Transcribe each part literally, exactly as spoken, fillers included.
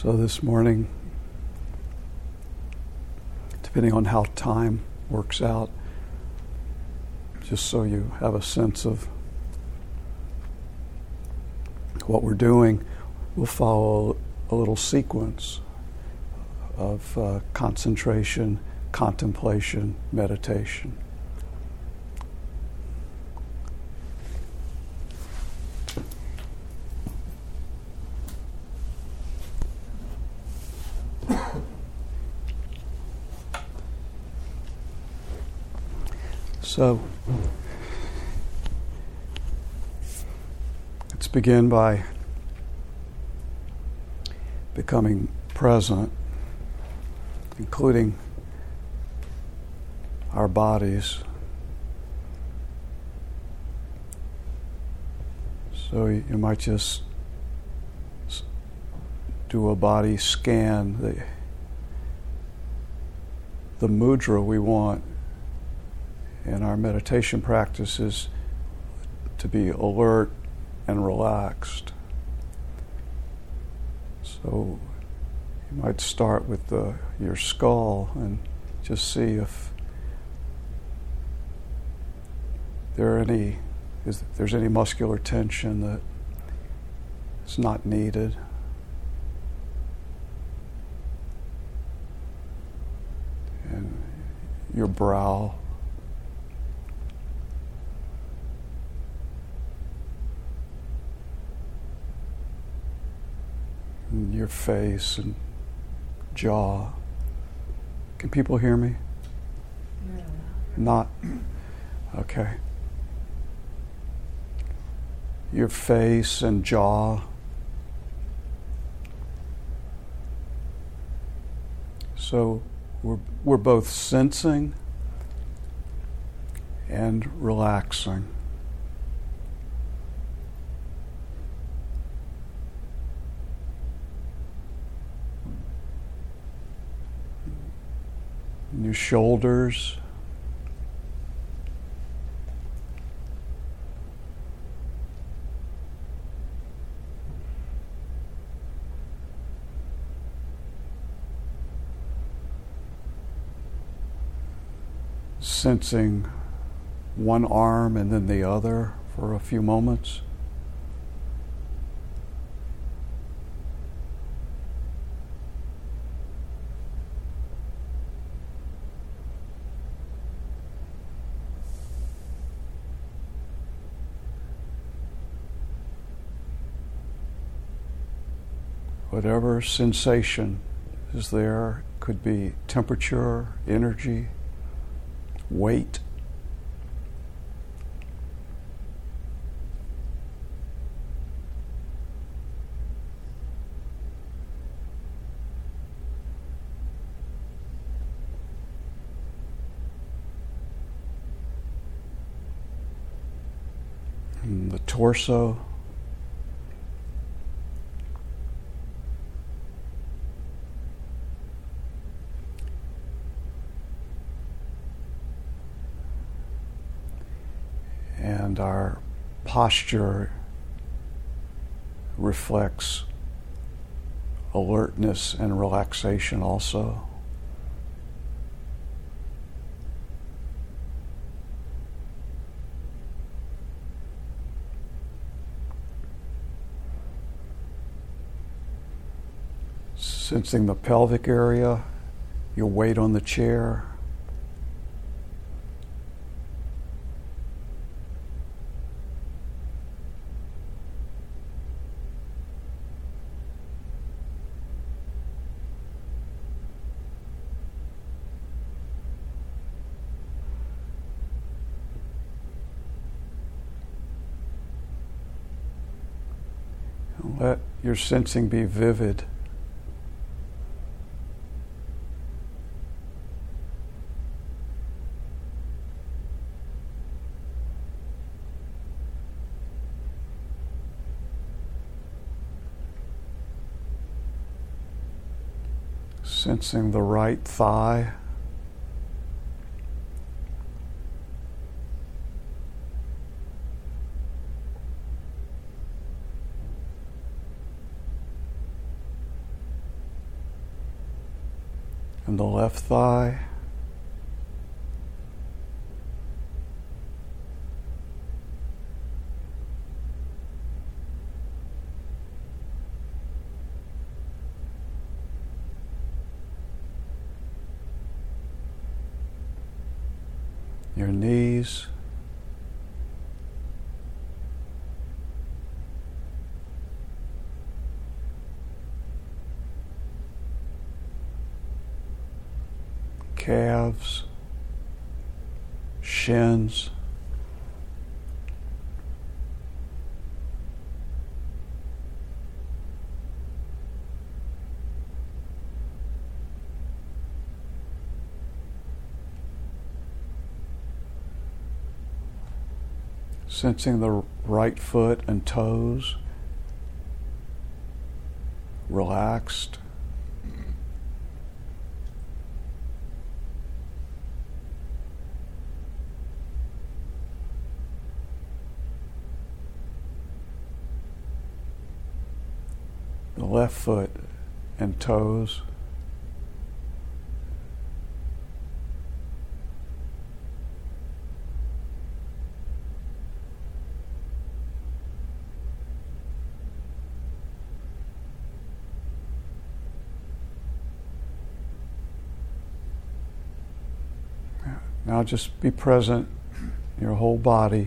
So this morning, depending on how time works out, just so you have a sense of what we're doing, we'll follow a little sequence of uh, concentration, contemplation, meditation. So, let's begin by becoming present, including our bodies. So you might just do a body scan. The, the mudra we want in our meditation practice is to be alert and relaxed. So you might start with the, your skull and just see if there are any, is, if there's any muscular tension that is not needed. And your brow. And your face and jaw. Can people hear me? No. Not? Okay. Your face and jaw. So we're, we're both sensing and relaxing. Your shoulders. Sensing one arm and then the other for a few moments. Whatever sensation is there, could be temperature, energy, weight. And the torso. And our posture reflects alertness and relaxation also. Sensing the pelvic area, your weight on the chair. Let your sensing be vivid. Sensing the right thigh. and the left thigh. Your knees. Calves, shins, sensing the right foot and toes relaxed. The left foot and toes. Now just be present in your whole body.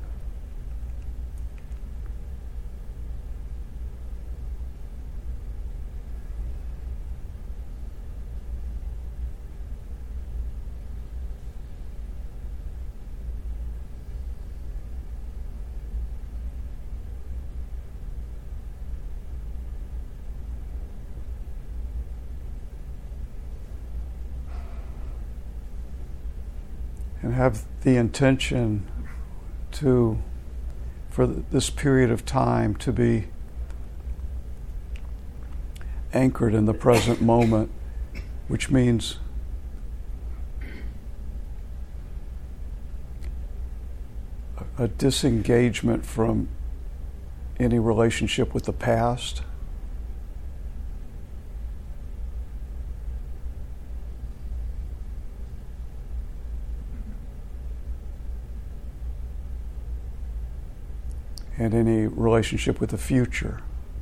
And have the intention to, for this period of time, to be anchored in the present moment, which means a disengagement from any relationship with the past. And any relationship with the future.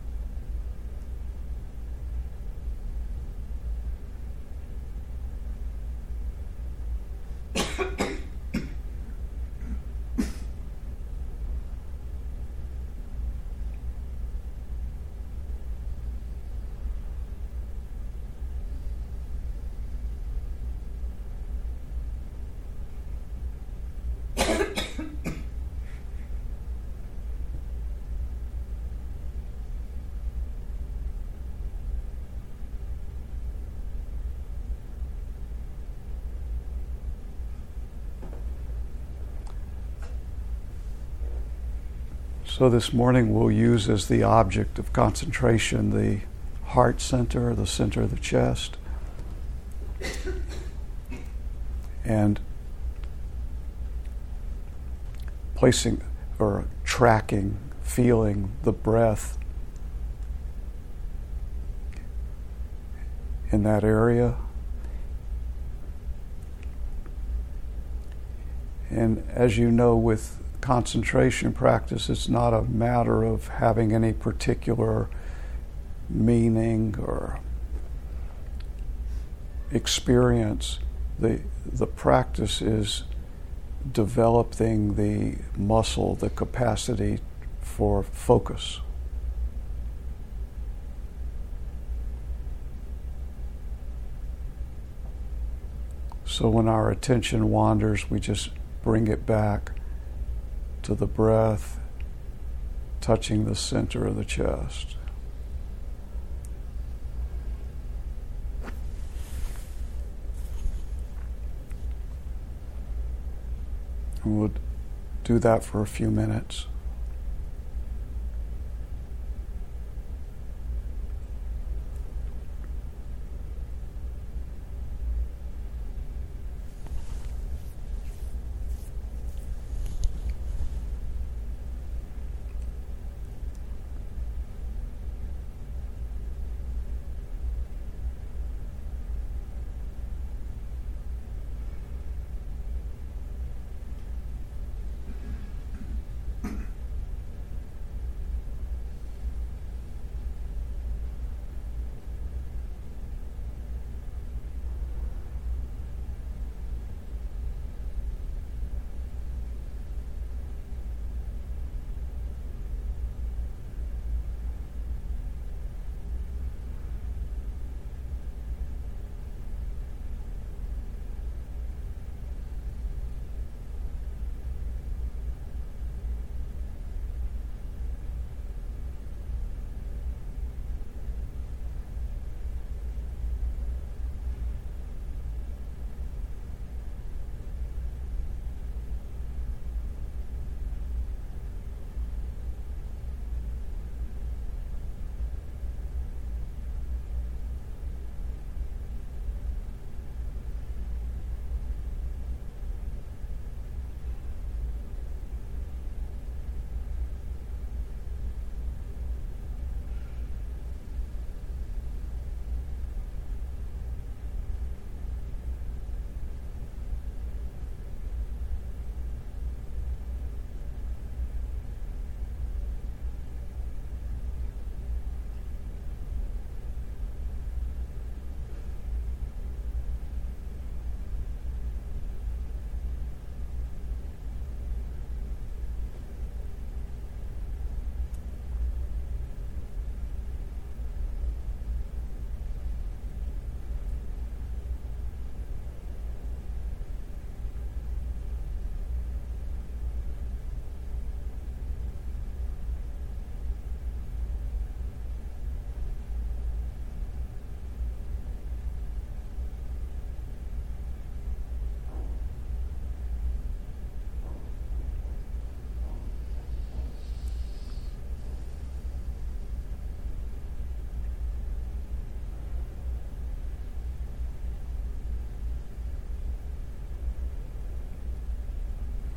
So this morning we'll use as the object of concentration the heart center, the center of the chest. And placing or tracking, feeling the breath in that area. And as you know, with concentration practice, it's not a matter of having any particular meaning or experience. The, the practice is developing the muscle, the capacity for focus. So when our attention wanders, we just bring it back to the breath, touching the center of the chest. And we'll do that for a few minutes.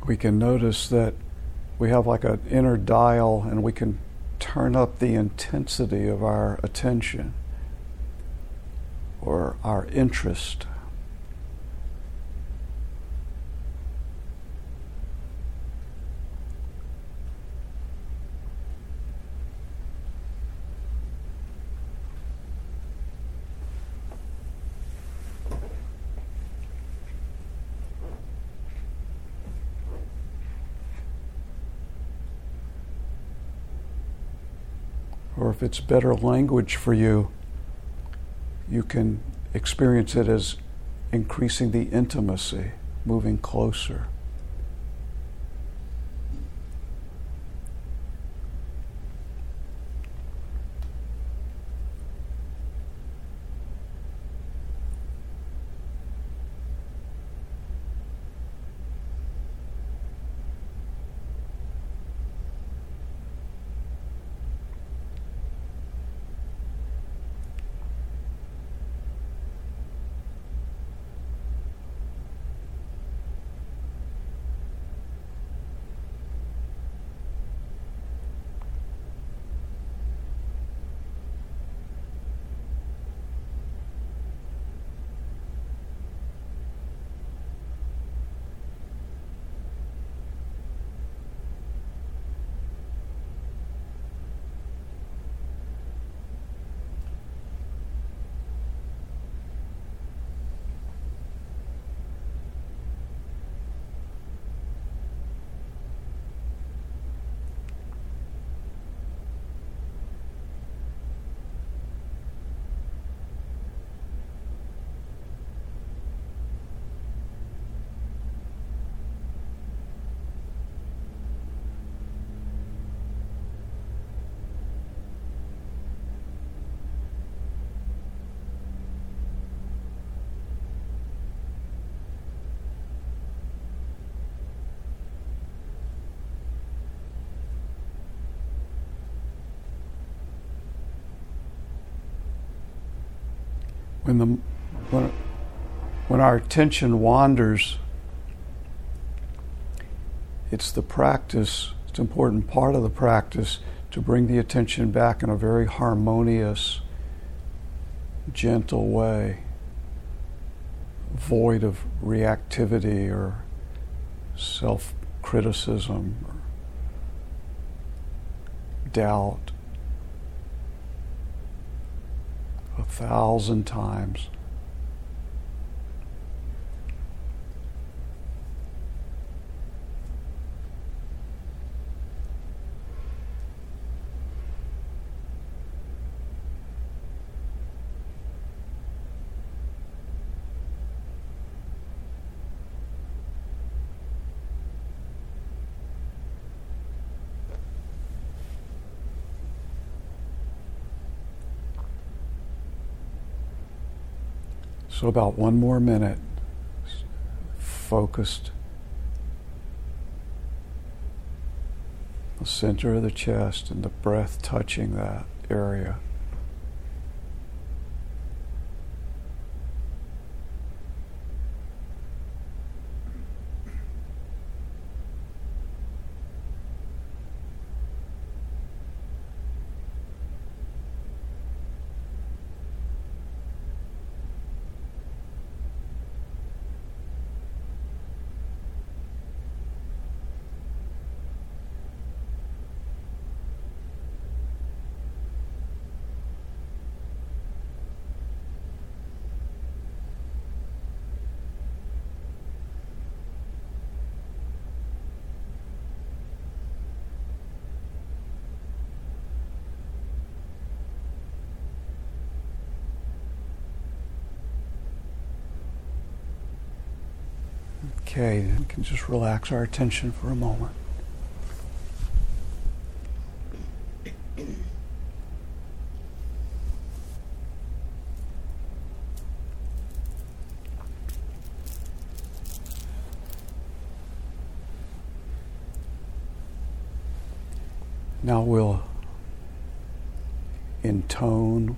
we can notice that we have like an inner dial, and we can turn up the intensity of our attention or our interest. Or if it's better language for you, you can experience it as increasing the intimacy, moving closer. When the when, when our attention wanders, it's the practice, it's an important part of the practice to bring the attention back in a very harmonious, gentle way, void of reactivity or self-criticism or doubt. A thousand times. So about one more minute, focused, the center of the chest and the breath touching that area. Okay, we can just relax our attention for a moment. Now we'll intone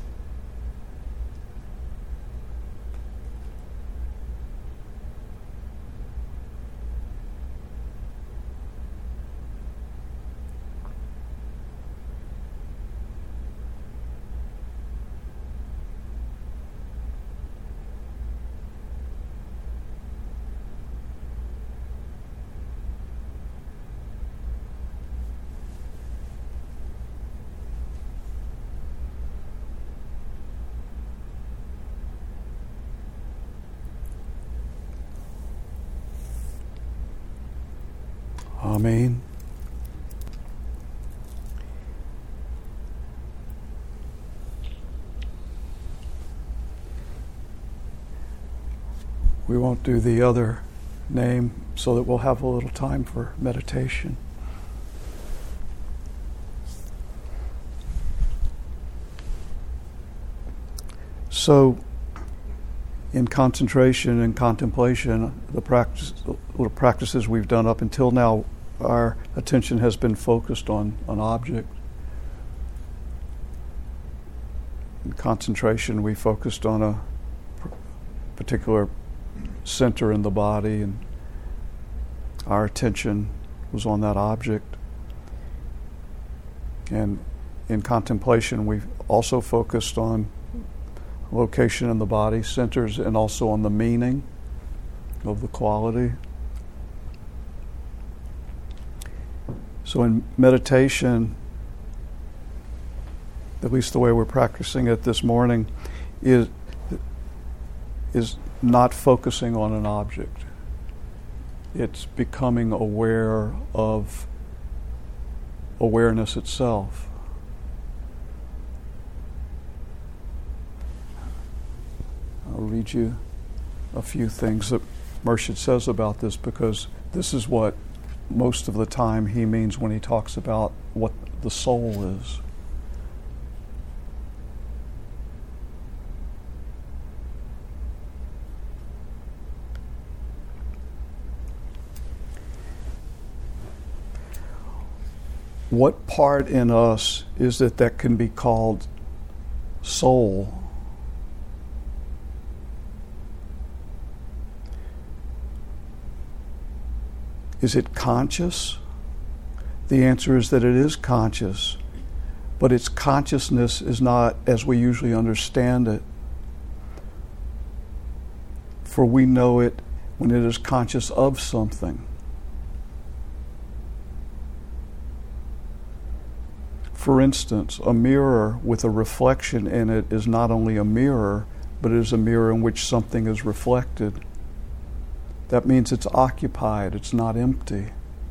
Amen. We won't do the other name so that we'll have a little time for meditation. So, in concentration and contemplation, the practice, the practices we've done up until now, our attention has been focused on an object. In concentration, we focused on a particular center in the body, and our attention was on that object. And in contemplation, we've also focused on location in the body, centers, and also on the meaning of the quality. So in meditation, at least the way we're practicing it this morning, is is not focusing on an object. It's becoming aware of awareness itself. I'll read you a few things that Murshid says about this, because this is what most of the time he means when he talks about what the soul is. What part in us is it that can be called soul? Is it conscious? The answer is that it is conscious, but its consciousness is not as we usually understand it. For we know it when it is conscious of something. For instance, a mirror with a reflection in it is not only a mirror, but it is a mirror in which something is reflected. That means it's occupied, it's not empty.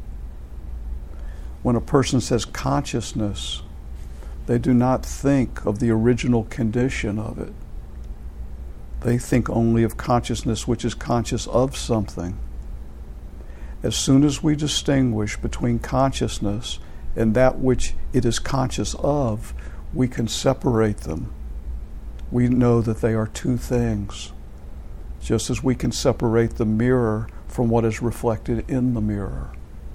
When a person says consciousness, they do not think of the original condition of it. They think only of consciousness which is conscious of something. As soon as we distinguish between consciousness and that which it is conscious of, we can separate them. We know that they are two things. Just as we can separate the mirror from what is reflected in the mirror.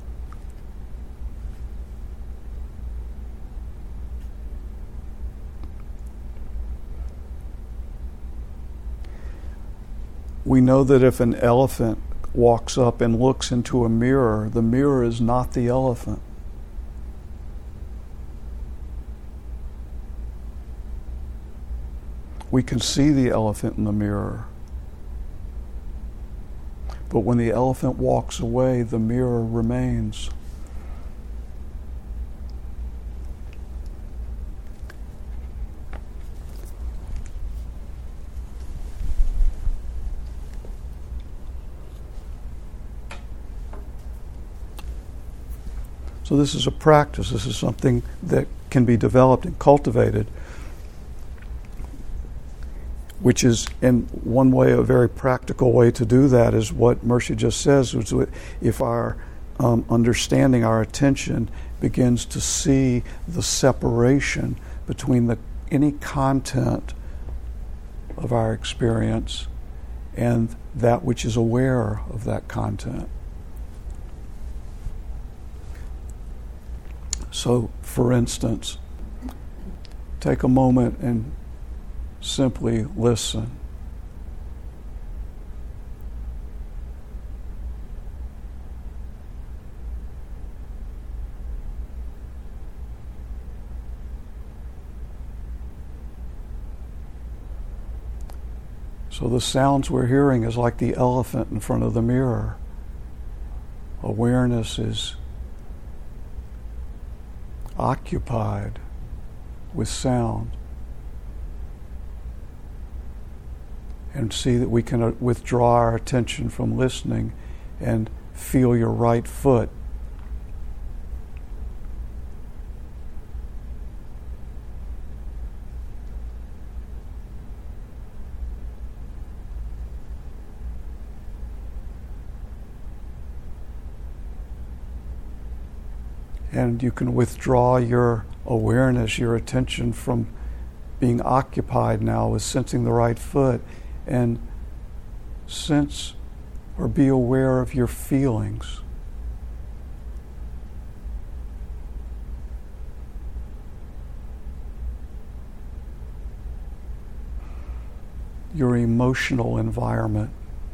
We know that if an elephant walks up and looks into a mirror, the mirror is not the elephant. We can see the elephant in the mirror. But when the elephant walks away, the mirror remains. So this is a practice. This is something that can be developed and cultivated, which is, in one way, a very practical way to do that is what Murshid just says, which is if our um, understanding, our attention begins to see the separation between the any content of our experience and that which is aware of that content. So, for instance, take a moment and simply listen. So the sounds we're hearing is like the elephant in front of the mirror. Awareness is occupied with sound. And see that we can withdraw our attention from listening and feel your right foot And you can withdraw your awareness, your attention from being occupied now with sensing the right foot, and sense or be aware of your feelings. Your emotional environment.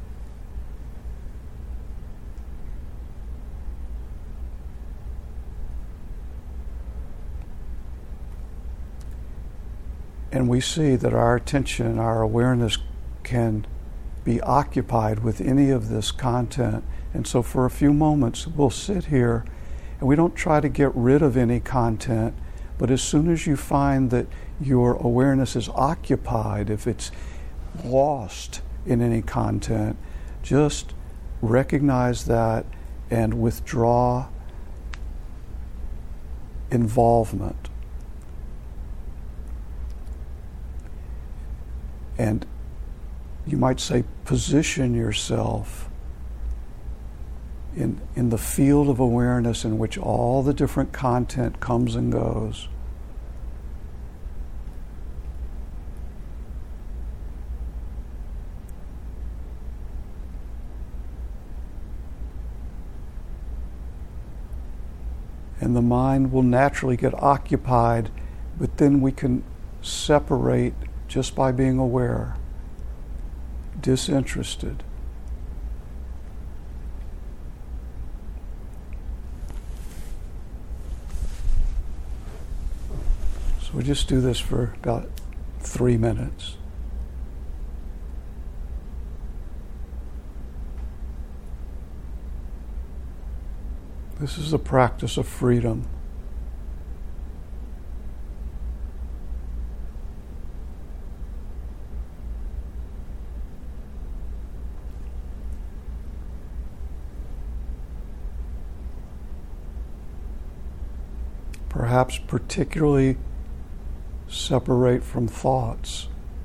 And we see that our attention and our awareness can be occupied with any of this content. And so for a few moments, we'll sit here and we don't try to get rid of any content, but as soon as you find that your awareness is occupied, if it's lost in any content, just recognize that and withdraw involvement. And you might say, position yourself in, in the field of awareness in which all the different content comes and goes. And the mind will naturally get occupied, but then we can separate just by being aware, disinterested. So we just do this for about three minutes. This is a practice of freedom. Perhaps particularly separate from thoughts.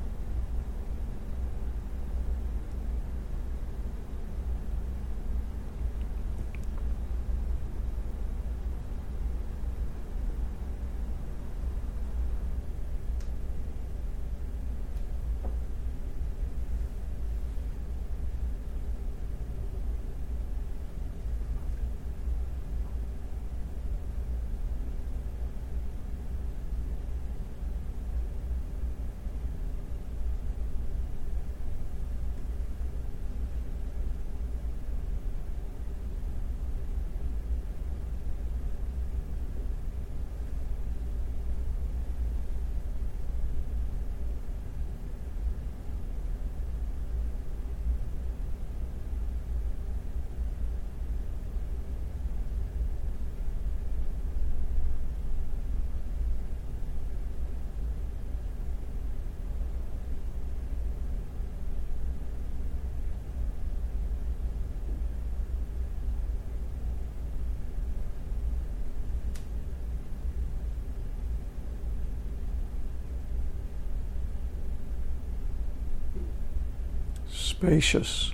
Spacious,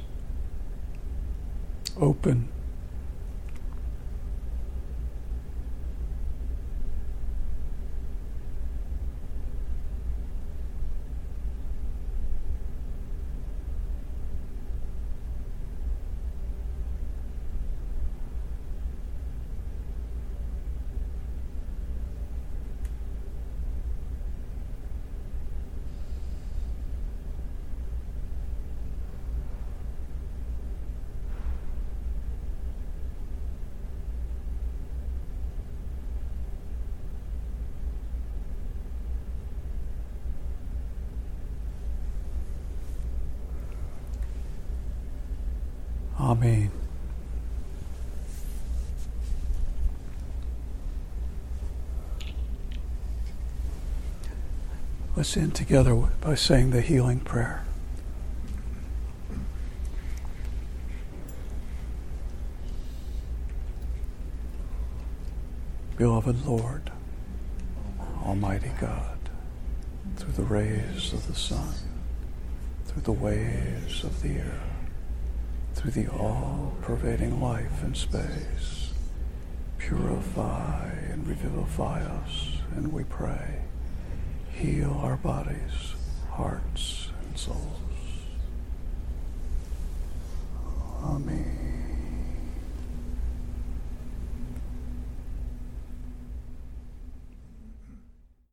open. Amen. Let's end together by saying the healing prayer. Beloved Lord, Almighty God, through the rays of the sun, through the waves of the air, through the all-pervading life in space, purify and revivify us, and we pray, heal our bodies, hearts,